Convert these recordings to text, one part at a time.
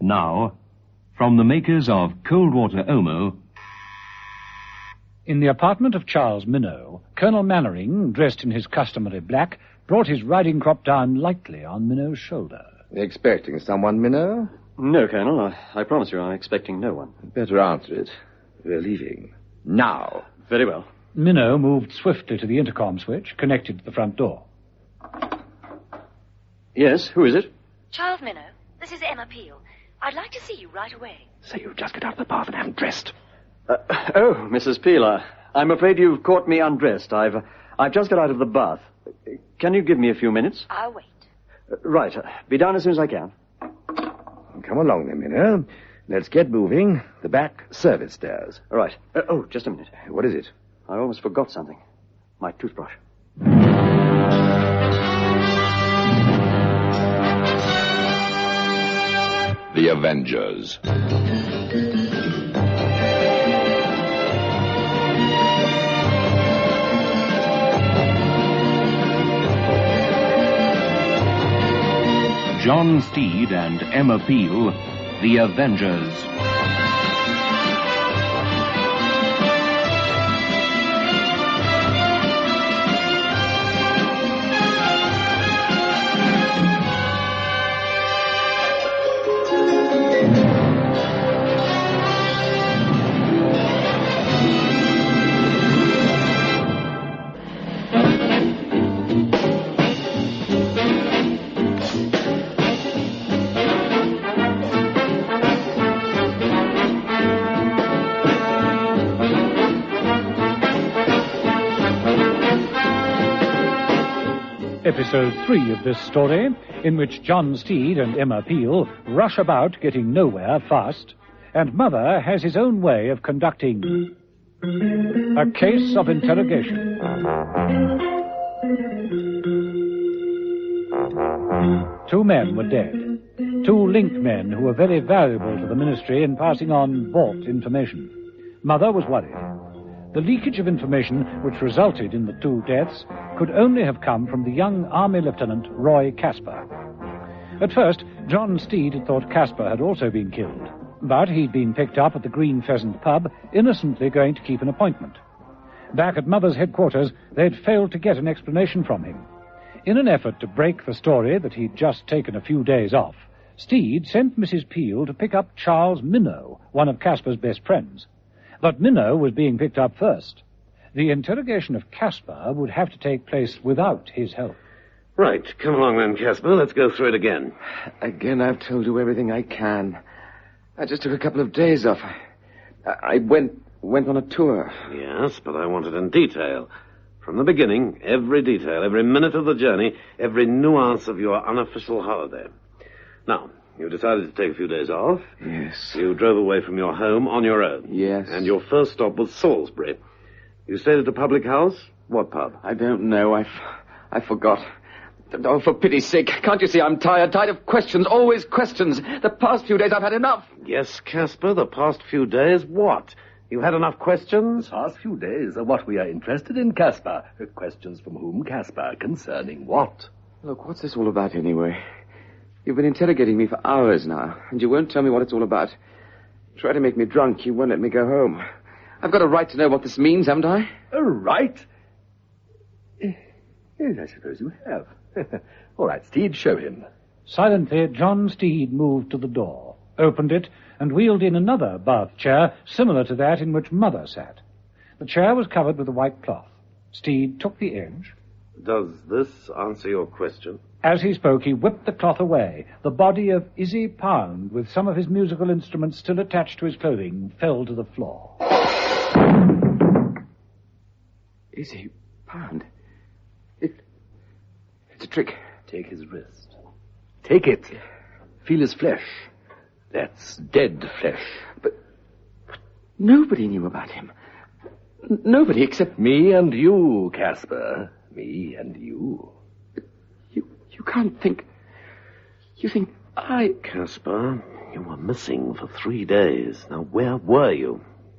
Now, from the makers of Cold Water Omo... In the apartment of Charles Minnow, Colonel Mannering, dressed in his customary black, brought his riding crop down lightly on Minnow's shoulder. Expecting someone, Minnow? No, Colonel. I promise you I'm expecting no one. Better answer it. We're leaving. Now. Very well. Minnow moved swiftly to the intercom switch, connected to the front door. Yes, who is it? Charles Minnow, this is Emma Peel. I'd like to see you right away. So you've just got out of the bath and haven't dressed. Oh, Mrs. Peel, I'm afraid you've caught me undressed. I've just got out of the bath. Can you give me a few minutes? I'll wait. Right. Be down as soon as I can. Come along then, Minnow. Let's get moving. The back service stairs. All right. Oh, just a minute. What is it? I almost forgot something. My toothbrush. The Avengers. John Steed and Emma Peel, The Avengers. Episode 3 of this story, in which John Steed and Emma Peel rush about getting nowhere fast, and Mother has his own way of conducting a case of interrogation. Two men were dead. Two link men who were very valuable to the ministry in passing on bought information. Mother was worried. The leakage of information which resulted in the two deaths could only have come from the young Army Lieutenant Roy Casper. At first, John Steed had thought Casper had also been killed, but he'd been picked up at the Green Pheasant pub, innocently going to keep an appointment. Back at Mother's headquarters, they'd failed to get an explanation from him. In an effort to break the story that he'd just taken a few days off, Steed sent Mrs. Peel to pick up Charles Minnow, one of Casper's best friends. But Minnow was being picked up first. The interrogation of Casper would have to take place without his help. Right. Come along then, Casper. Let's go through it again. Again, I've told you everything I can. I just took a couple of days off. I went on a tour. Yes, but I want it in detail. From the beginning, every detail, every minute of the journey, every nuance of your unofficial holiday. Now, you decided to take a few days off. Yes. You drove away from your home on your own. Yes. And your first stop was Salisbury. You stayed at a public house? What pub? I don't know. I forgot. Oh, for pity's sake, can't you see I'm tired of questions, always questions. The past few days I've had enough. Yes, Casper, the past few days, what? You had enough questions? The past few days are what we are interested in, Casper. Questions from whom, Casper? Concerning what? Look, what's this all about anyway? You've been interrogating me for hours now, and you won't tell me what it's all about. Try to make me drunk, you won't let me go home. I've got a right to know what this means, haven't I? A right? Yes, I suppose you have. All right, Steed, show him. Silently, John Steed moved to the door, opened it, and wheeled in another bath chair similar to that in which Mother sat. The chair was covered with a white cloth. Steed took the edge. Does this answer your question? As he spoke, he whipped the cloth away. The body of Izzy Pound, with some of his musical instruments still attached to his clothing, fell to the floor. Izzy Pound? It's a trick. Take his wrist. Take it. Feel his flesh. That's dead flesh. But nobody knew about him. Nobody except... Me and you, Casper. Me and you. You can't think... You think I... Casper, you were missing for 3 days. Now, where were you?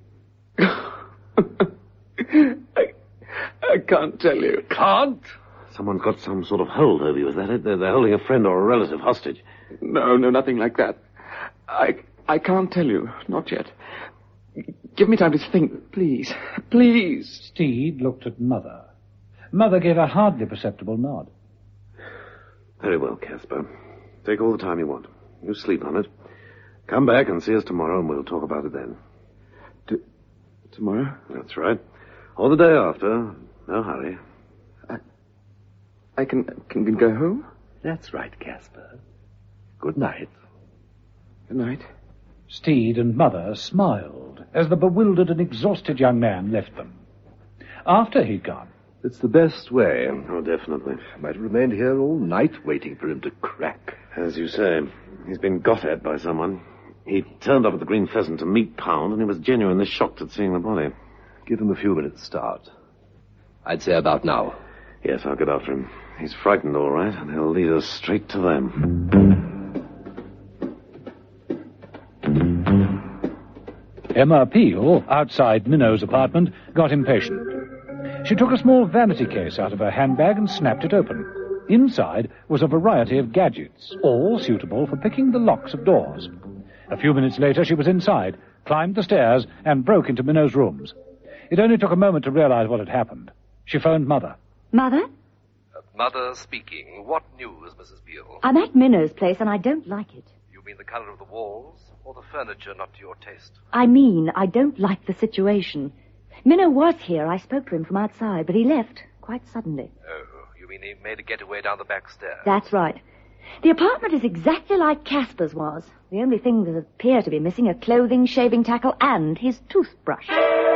I can't tell you. Can't? Someone's got some sort of hold over you, is that it? They're holding a friend or a relative hostage. No, nothing like that. I can't tell you. Not yet. Give me time to think, please. Please. Steed looked at Mother. Mother gave a hardly perceptible nod. Very well, Caspar. Take all the time you want. You sleep on it. Come back and see us tomorrow, and we'll talk about it then. Tomorrow? That's right. Or the day after. No hurry. I can go home? That's right, Caspar. Good night. Good night. Steed and Mother smiled as the bewildered and exhausted young man left them. After he'd gone, It's the best way. Oh, definitely. I might have remained here all night waiting for him to crack. As you say, he's been got at by someone. He turned up at the Green Pheasant to meet Pound, and he was genuinely shocked at seeing the body. Give him a few minutes start. I'd say about now. Yes, I'll get after him. He's frightened, all right, and he'll lead us straight to them. Emma Peel, outside Minnow's apartment, got impatient. She took a small vanity case out of her handbag and snapped it open. Inside was a variety of gadgets, all suitable for picking the locks of doors. A few minutes later, she was inside, climbed the stairs, and broke into Minnow's rooms. It only took a moment to realize what had happened. She phoned Mother. Mother? Mother speaking. What news, Mrs. Peel? I'm at Minnow's place and I don't like it. You mean the color of the walls, or the furniture not to your taste? I mean, I don't like the situation. Minnow was here. I spoke to him from outside, but he left quite suddenly. Oh, you mean he made a getaway down the back stairs? That's right. The apartment is exactly like Casper's was. The only things that appear to be missing are clothing, shaving tackle, and his toothbrush.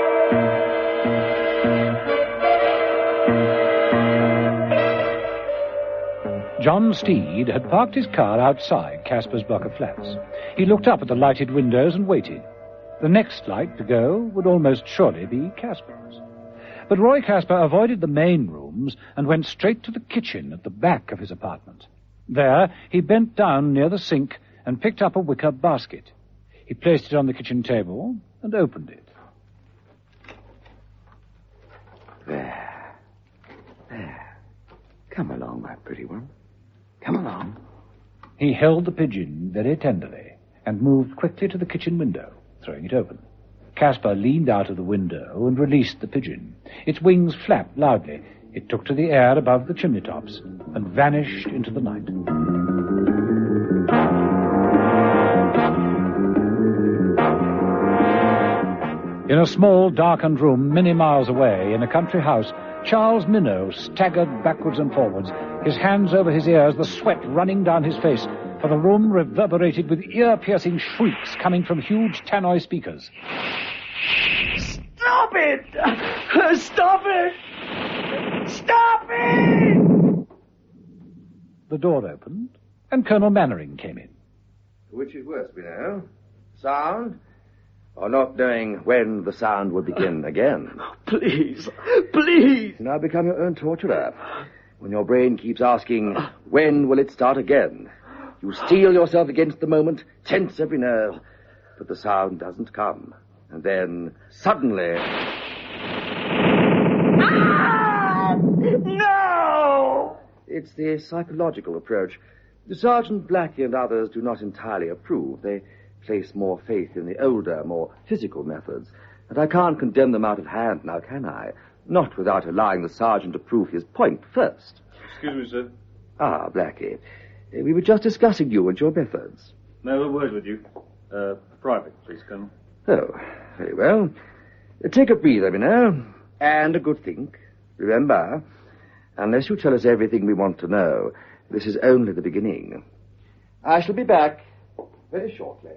John Steed had parked his car outside Casper's block of flats. He looked up at the lighted windows and waited. The next light to go would almost surely be Casper's. But Roy Casper avoided the main rooms and went straight to the kitchen at the back of his apartment. There, he bent down near the sink and picked up a wicker basket. He placed it on the kitchen table and opened it. There. Come along, my pretty one. Come along. He held the pigeon very tenderly and moved quickly to the kitchen window, throwing it open. Caspar leaned out of the window and released the pigeon. Its wings flapped loudly. It took to the air above the chimney tops and vanished into the night. In a small, darkened room many miles away, in a country house, Charles Minnow staggered backwards and forwards, his hands over his ears, the sweat running down his face, for the room reverberated with ear-piercing shrieks coming from huge tannoy speakers. Stop it! Stop it! Stop it! The door opened, and Colonel Mannering came in. Which is worse, we know? Sound? Or not knowing when the sound will begin again? Oh, please, please! You now become your own torturer. When your brain keeps asking, when will it start again? You steel yourself against the moment, tense every nerve, but the sound doesn't come. And then, suddenly... Ah! No! It's the psychological approach. Sergeant Blackie and others do not entirely approve. They place more faith in the older, more physical methods. And I can't condemn them out of hand now, can I? Not without allowing the sergeant to prove his point first. Excuse me, sir. Ah, Blackie. We were just discussing you and your methods. May I have a word with you? Private, please, Colonel. Oh, very well. Take a breather, Minnow. And a good think. Remember, unless you tell us everything we want to know, this is only the beginning. I shall be back very shortly.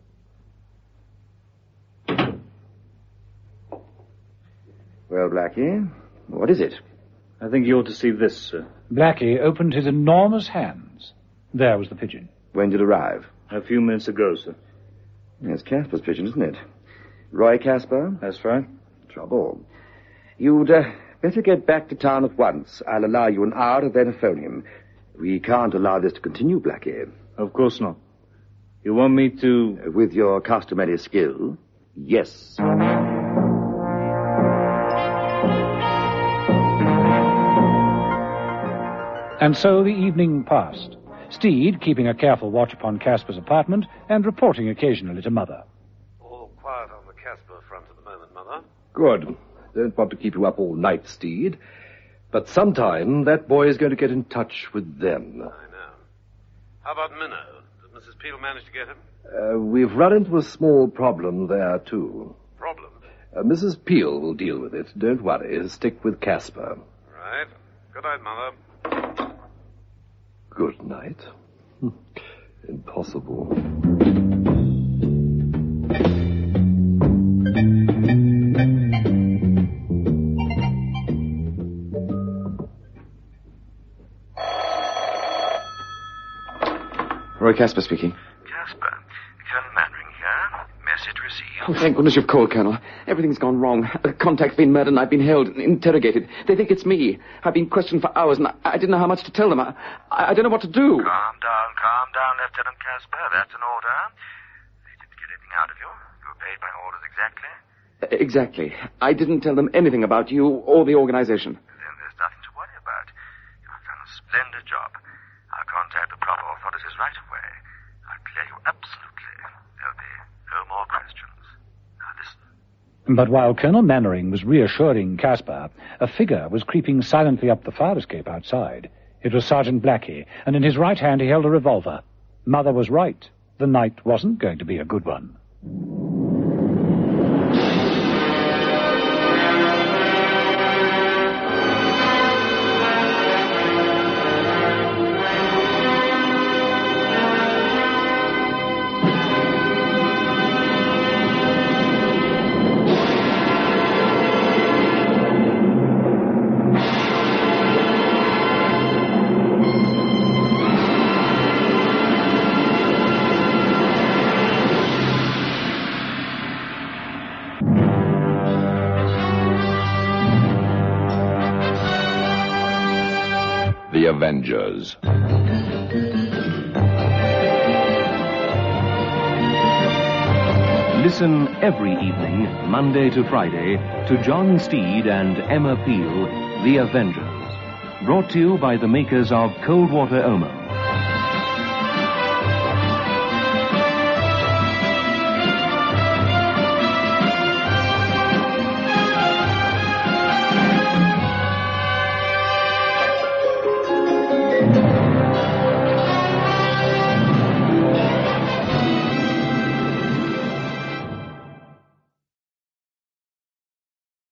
Well, Blackie, what is it? I think you ought to see this, sir. Blackie opened his enormous hands. There was the pigeon. When did it arrive? A few minutes ago, sir. It's Casper's pigeon, isn't it? Roy Casper? That's right. Trouble. You'd better get back to town at once. I'll allow you an hour to then phone him. We can't allow this to continue, Blackie. Of course not. You want me to... With your customary skill, yes. And so the evening passed. Steed keeping a careful watch upon Casper's apartment and reporting occasionally to Mother. All quiet on the Casper front at the moment, Mother. Good. Don't want to keep you up all night, Steed. But sometime that boy is going to get in touch with them. I know. How about Minnow? Did Mrs. Peel manage to get him? We've run into a small problem there, too. Problem? Mrs. Peel will deal with it. Don't worry. Stick with Casper. Right. Good night, Mother. Good night. Impossible. Roy Casper speaking. Casper, Colonel Mannering here. Message received. Oh, thank goodness you've called, Colonel. Everything's gone wrong. A contact's been murdered and I've been held and interrogated. They think it's me. I've been questioned for hours and I didn't know how much to tell them. I don't know what to do. Calm down, Lieutenant Casper. That's an order. They didn't get anything out of you. You were paid by orders exactly. Exactly. I didn't tell them anything about you or the organization. Then there's nothing to worry about. You've done a splendid job. I'll contact the proper authorities right away. I'll clear you absolutely. There'll be no more questions. Now listen. But while Colonel Mannering was reassuring Casper, a figure was creeping silently up the fire escape outside. It was Sergeant Blackie, and in his right hand he held a revolver. Mother was right. The night wasn't going to be a good one. The Avengers. Listen every evening, Monday to Friday, to John Steed and Emma Peel, The Avengers. Brought to you by the makers of Cold Water Omo.